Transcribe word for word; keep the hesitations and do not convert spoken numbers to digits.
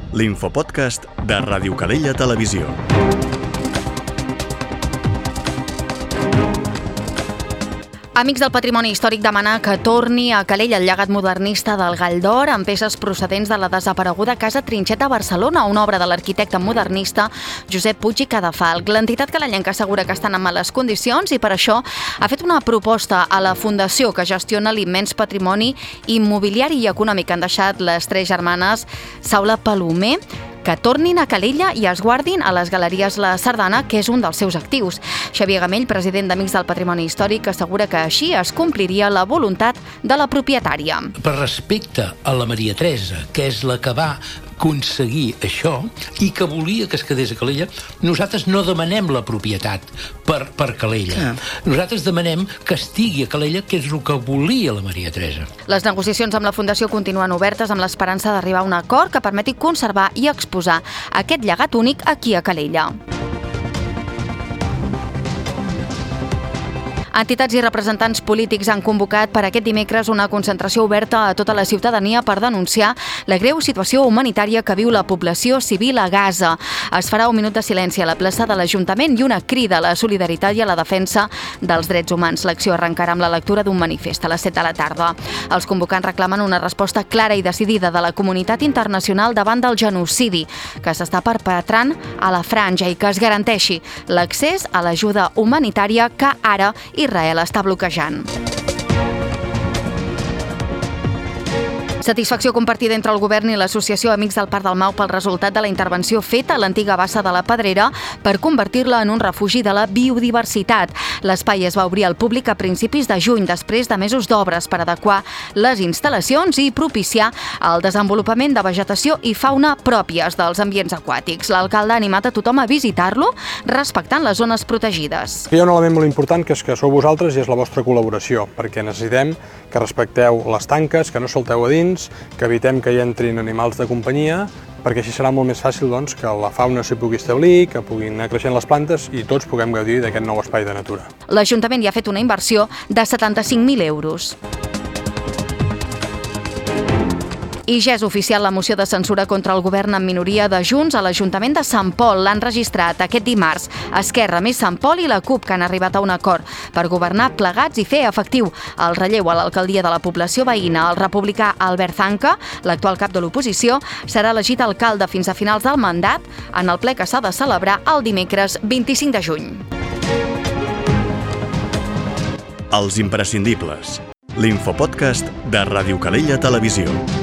l'infopodcast de Ràdio Calella Televisió. Amics del Patrimoni Històric demanar que torni a Calella el llegat modernista del Gall d'Or amb peces procedents de la desapareguda Casa Trinxet a Barcelona, una obra de l'arquitecte modernista Josep Puig i Cadafalch. L'entitat calellenca assegura que estan en males condicions i per això ha fet una proposta a la fundació que gestiona l'immens patrimoni immobiliari i econòmic que han deixat les tres germanes Saula Palomer, que tornin a Calella i es guardin a les Galeries La Sardana, que és un dels seus actius. Xavier Gamell, president d'Amics del Patrimoni Històric, assegura que així es compliria la voluntat de la propietària. Per respecte a la Maria Teresa, que és la que va aconseguir això i que volia que es quedés a Calella, nosaltres no demanem la propietat per, per Calella. Nosaltres demanem que estigui a Calella, que és el que volia la Maria Teresa. Les negociacions amb la Fundació continuen obertes amb l'esperança d'arribar a un acord que permeti conservar i exposar aquest llegat únic aquí a Calella. Entitats i representants polítics han convocat per aquest dimecres una concentració oberta a tota la ciutadania per denunciar la greu situació humanitària que viu la població civil a Gaza. Es farà un minut de silenci a la plaça de l'Ajuntament i una crida a la solidaritat i a la defensa dels drets humans. L'acció arrencarà amb la lectura d'un manifest a les set de la tarda. Els convocants reclamen una resposta clara i decidida de la comunitat internacional davant del genocidi que s'està perpetrant a la Franja i que es garanteixi l'accés a l'ajuda humanitària que ara Israel està bloquejant. Satisfacció compartida entre el govern i l'Associació Amics del Parc del Mau pel resultat de la intervenció feta a l'antiga bassa de la Pedrera per convertir-la en un refugi de la biodiversitat. L'espai es va obrir al públic a principis de juny, després de mesos d'obres per adequar les instal·lacions i propiciar el desenvolupament de vegetació i fauna pròpies dels ambients aquàtics. L'alcalde ha animat a tothom a visitar-lo respectant les zones protegides. Hi ha un element molt important que és que sou vosaltres i és la vostra col·laboració, perquè necessitem que respecteu les tanques, que no solteu a dins, que evitem que hi entrin animals de companyia, perquè així serà molt més fàcil doncs, que la fauna s'hi pugui establir, que puguin anar creixent les plantes i tots puguem gaudir d'aquest nou espai de natura. L'Ajuntament hi ha fet una inversió de setanta-cinc mil euros. I ja és oficial la moció de censura contra el govern en minoria de Junts a l'Ajuntament de Sant Pol. L'han registrat aquest dimarts Esquerra més Sant Pol i la CUP, que han arribat a un acord per governar plegats i fer efectiu el relleu a l'alcaldia de la població veïna. El republicà Albert Zanca, l'actual cap de l'oposició, serà elegit alcalde fins a finals del mandat en el ple que s'ha de celebrar el dimecres vint-i-cinc de juny. Els imprescindibles. L'infopodcast de Ràdio Calella Televisió.